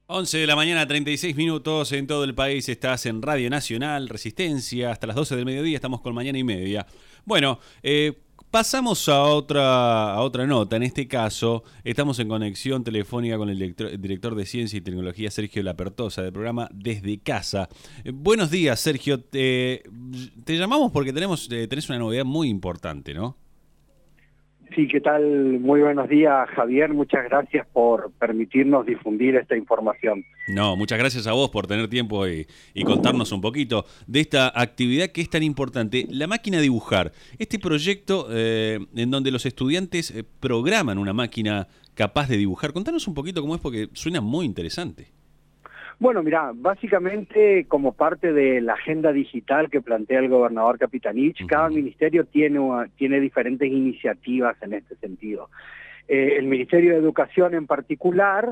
11 de la mañana, 36 minutos en todo el país. Estás en Radio Nacional, Resistencia, hasta las 12 del mediodía. Estamos con Mañana y Media. Bueno, pasamos a otra nota. En este caso, estamos en conexión telefónica con el director de Ciencia y Tecnología, Sergio Lapertosa, del programa Desde Casa. Buenos días, Sergio. Te llamamos porque tenés una novedad muy importante, ¿no? Sí, ¿qué tal? Muy buenos días, Javier. Muchas gracias por permitirnos difundir esta información. No, muchas gracias a vos por tener tiempo y contarnos un poquito de esta actividad que es tan importante, la máquina dibujar. Este proyecto en donde los estudiantes programan una máquina capaz de dibujar. Contanos un poquito cómo es, porque suena muy interesante. Bueno, mira, básicamente como parte de la agenda digital que plantea el gobernador Capitanich, cada ministerio tiene diferentes iniciativas en este sentido. El Ministerio de Educación en particular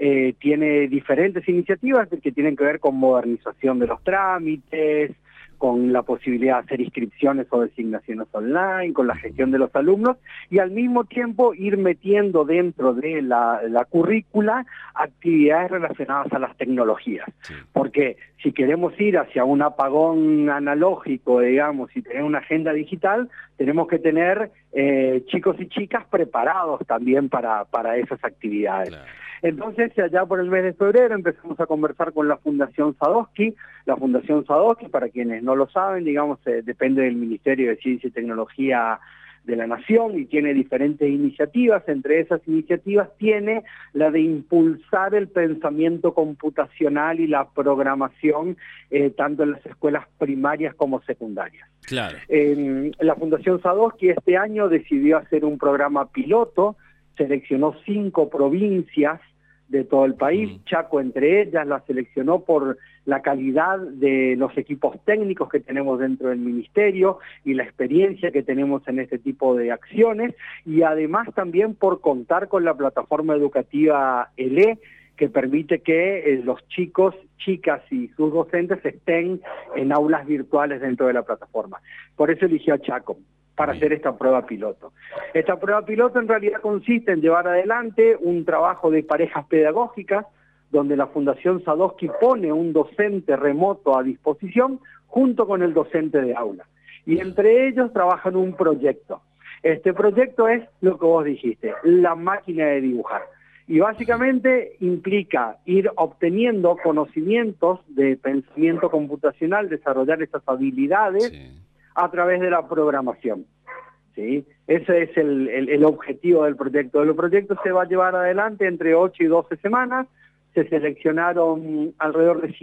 tiene diferentes iniciativas que tienen que ver con modernización de los trámites, con la posibilidad de hacer inscripciones o designaciones online, con la gestión de los alumnos, y al mismo tiempo ir metiendo dentro de la currícula actividades relacionadas a las tecnologías. Sí. Porque si queremos ir hacia un apagón analógico, digamos, y tener una agenda digital, tenemos que tener chicos y chicas preparados también para esas actividades. Claro. Entonces, allá por el mes de febrero empezamos a conversar con la Fundación Sadowski. La Fundación Sadowski, para quienes no lo saben, digamos, depende del Ministerio de Ciencia y Tecnología de la Nación y tiene diferentes iniciativas. Entre esas iniciativas tiene la de impulsar el pensamiento computacional y la programación tanto en las escuelas primarias como secundarias. Claro. La Fundación Sadowski este año decidió hacer un programa piloto, seleccionó 5 provincias de todo el país, Chaco entre ellas, la seleccionó por la calidad de los equipos técnicos que tenemos dentro del ministerio y la experiencia que tenemos en este tipo de acciones, y además también por contar con la plataforma educativa ELE, que permite que los chicos, chicas y sus docentes estén en aulas virtuales dentro de la plataforma. Por eso eligió a Chaco, para hacer esta prueba piloto. Esta prueba piloto en realidad consiste en llevar adelante un trabajo de parejas pedagógicas, donde la Fundación Sadowski pone un docente remoto a disposición junto con el docente de aula. Y entre ellos trabajan un proyecto. Este proyecto es lo que vos dijiste, la máquina de dibujar. Y básicamente implica ir obteniendo conocimientos de pensamiento computacional, desarrollar esas habilidades, sí, a través de la programación. ¿Sí? Ese es el objetivo del proyecto. El proyecto se va a llevar adelante entre 8 y 12 semanas. Se seleccionaron alrededor de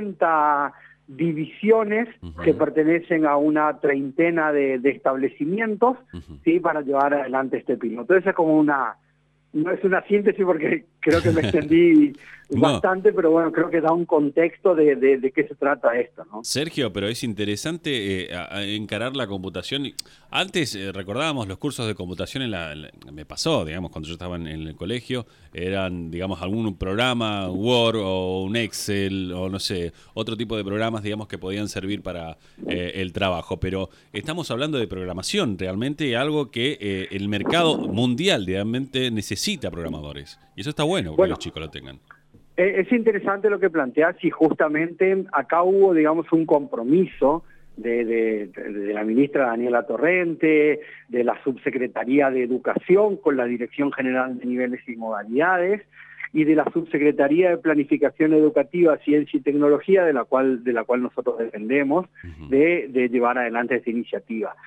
50 divisiones que pertenecen a una treintena de establecimientos, ¿sí? Para llevar adelante este piloto. Esa es como no es una síntesis porque creo que me extendí bastante, pero bueno, creo que da un contexto de qué se trata esto, ¿no? Sergio, pero es interesante encarar la computación. Antes recordábamos los cursos de computación me pasó, digamos, cuando yo estaba en el colegio, eran, digamos, algún programa, Word o un Excel o no sé, otro tipo de programas, digamos, que podían servir para el trabajo. Pero estamos hablando de programación, realmente algo que el mercado mundial realmente necesita programadores. Y eso está bueno que los chicos lo tengan. Es interesante lo que planteas y justamente acá hubo, digamos, un compromiso de la ministra Daniela Torrente, de la Subsecretaría de Educación con la Dirección General de Niveles y Modalidades y de la Subsecretaría de Planificación Educativa, Ciencia y Tecnología, de la cual nosotros dependemos, de llevar adelante esta iniciativa.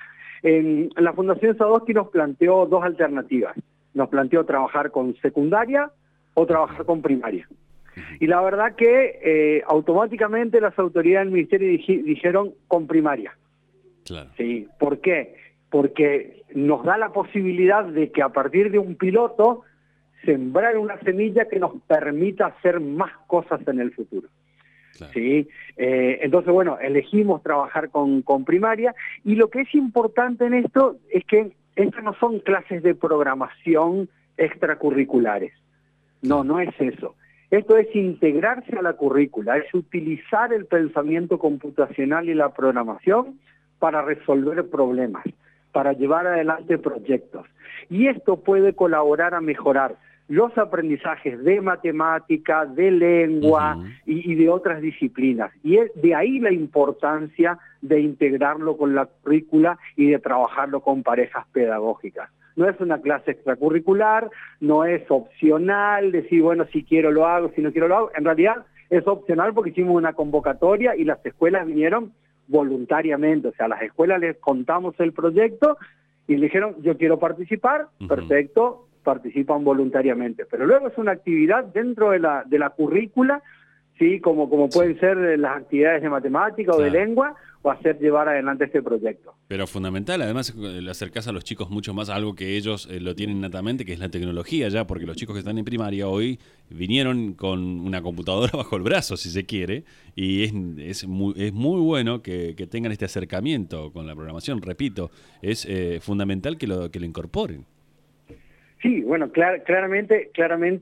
La Fundación Sadowski nos planteó 2 alternativas. Nos planteó trabajar con secundaria o trabajar con primaria. Y la verdad que automáticamente las autoridades del ministerio dijeron con primaria. Claro. ¿Sí? ¿Por qué? Porque nos da la posibilidad de que a partir de un piloto sembrar una semilla que nos permita hacer más cosas en el futuro. Claro. ¿Sí? Entonces, bueno, elegimos trabajar con primaria, y lo que es importante en esto es que estas no son clases de programación extracurriculares. No es eso. Esto es integrarse a la currícula, es utilizar el pensamiento computacional y la programación para resolver problemas, para llevar adelante proyectos. Y esto puede colaborar a mejorar los aprendizajes de matemática, de lengua y de otras disciplinas. Y es de ahí la importancia de integrarlo con la currícula y de trabajarlo con parejas pedagógicas. No es una clase extracurricular, no es opcional, decir, bueno, si quiero lo hago, si no quiero lo hago. En realidad es opcional porque hicimos una convocatoria y las escuelas vinieron voluntariamente. O sea, a las escuelas les contamos el proyecto y le dijeron, yo quiero participar, perfecto, participan voluntariamente. Pero luego es una actividad dentro de la currícula, ¿sí? Como pueden ser las actividades de matemática o de lengua, o hacer llevar adelante este proyecto. Pero fundamental, además le acercás a los chicos mucho más a algo que ellos lo tienen innatamente, que es la tecnología ya, porque los chicos que están en primaria hoy vinieron con una computadora bajo el brazo, si se quiere, y es muy bueno que tengan este acercamiento con la programación. Repito, es fundamental que lo incorporen. Sí, bueno, claramente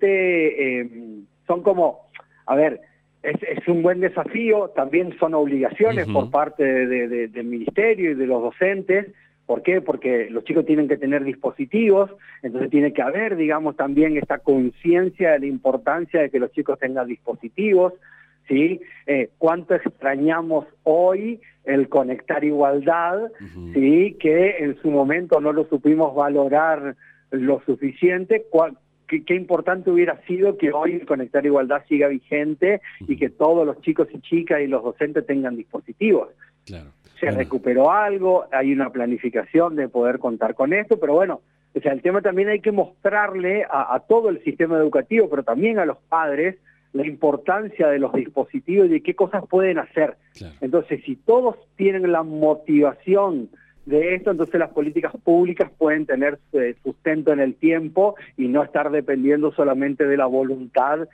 son como, a ver, es un buen desafío, también son obligaciones por parte del ministerio y de los docentes. ¿Por qué? Porque los chicos tienen que tener dispositivos, entonces tiene que haber, digamos, también esta conciencia de la importancia de que los chicos tengan dispositivos, ¿sí? Cuánto extrañamos hoy el conectar igualdad, ¿sí? Que en su momento no lo supimos valorar lo suficiente. Qué importante hubiera sido que hoy el Conectar Igualdad siga vigente y que todos los chicos y chicas y los docentes tengan dispositivos. Claro. Se recuperó algo, hay una planificación de poder contar con esto, pero bueno, o sea, el tema también hay que mostrarle a todo el sistema educativo, pero también a los padres, la importancia de los dispositivos y de qué cosas pueden hacer. Claro. Entonces, si todos tienen la motivación de esto, entonces las políticas públicas pueden tener sustento en el tiempo y no estar dependiendo solamente de la voluntad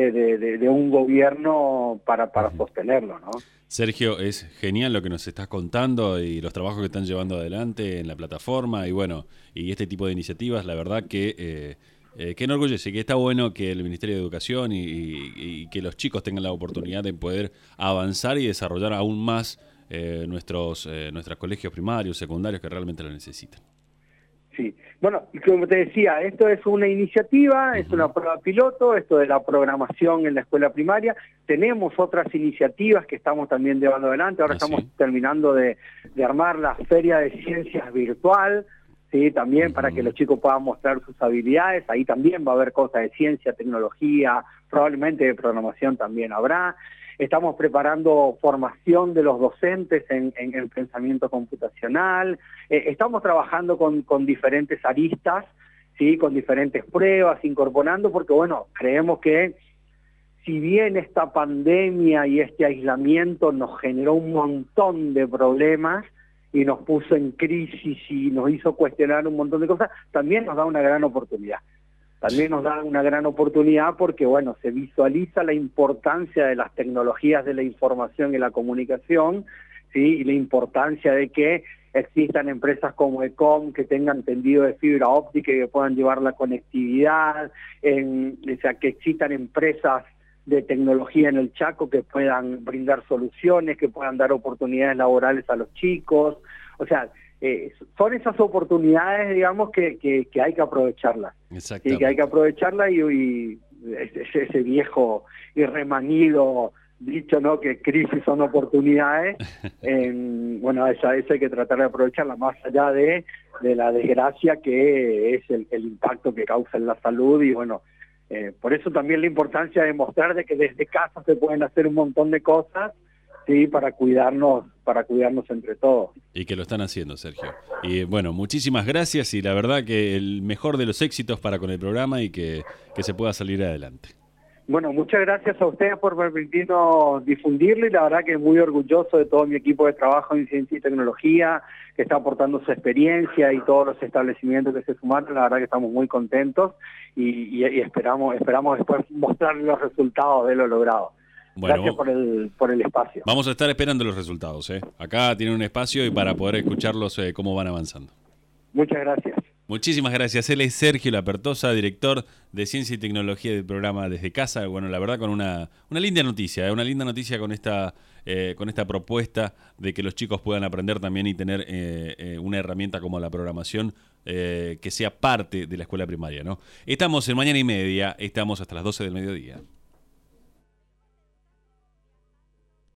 de un gobierno para sostenerlo, ¿no? Sergio, es genial lo que nos estás contando y los trabajos que están llevando adelante en la plataforma y bueno, y este tipo de iniciativas, la verdad que enorgullece, que está bueno que el Ministerio de Educación y que los chicos tengan la oportunidad de poder avanzar y desarrollar aún más nuestros colegios primarios, secundarios que realmente lo necesitan. Sí, bueno, como te decía, esto es una iniciativa, es una prueba piloto, esto de la programación en la escuela primaria. Tenemos otras iniciativas que estamos también llevando adelante. Ahora estamos terminando de armar la Feria de Ciencias virtual, ¿sí? También para que los chicos puedan mostrar sus habilidades. Ahí también va a haber cosas de ciencia, tecnología, probablemente de programación también habrá. Estamos preparando formación de los docentes en el pensamiento computacional. Estamos trabajando con diferentes aristas, ¿sí? Con diferentes pruebas, incorporando, porque bueno, creemos que si bien esta pandemia y este aislamiento nos generó un montón de problemas y nos puso en crisis y nos hizo cuestionar un montón de cosas, también nos da una gran oportunidad. También nos da una gran oportunidad porque, bueno, se visualiza la importancia de las tecnologías de la información y la comunicación, ¿sí? Y la importancia de que existan empresas como ECOM que tengan tendido de fibra óptica y que puedan llevar la conectividad, o sea, que existan empresas de tecnología en el Chaco que puedan brindar soluciones, que puedan dar oportunidades laborales a los chicos. O sea, son esas oportunidades, digamos, que hay que aprovecharlas. Exactamente. Sí, que hay que aprovecharlas y ese viejo y remanido dicho, ¿no?, que crisis son oportunidades. Bueno, esa hay que tratar de aprovecharla más allá de la desgracia que es el impacto que causa en la salud y bueno, por eso también la importancia de mostrar de que desde casa se pueden hacer un montón de cosas, sí, para cuidarnos entre todos. Y que lo están haciendo, Sergio. Y bueno, muchísimas gracias y la verdad que el mejor de los éxitos para con el programa y que se pueda salir adelante. Bueno, muchas gracias a ustedes por permitirnos difundirlo y la verdad que muy orgulloso de todo mi equipo de trabajo en ciencia y tecnología que está aportando su experiencia y todos los establecimientos que se sumaron. La verdad que estamos muy contentos y esperamos después mostrarles los resultados de lo logrado. Bueno, gracias por el espacio. Vamos a estar esperando los resultados. Acá tienen un espacio y para poder escucharlos cómo van avanzando. Muchas gracias. Muchísimas gracias. Él es Sergio Lapertosa, director de Ciencia y Tecnología del programa Desde Casa. Bueno, la verdad con una linda noticia con esta propuesta de que los chicos puedan aprender también y tener una herramienta como la programación que sea parte de la escuela primaria, ¿no? Estamos en Mañana y Media, estamos hasta las 12 del mediodía.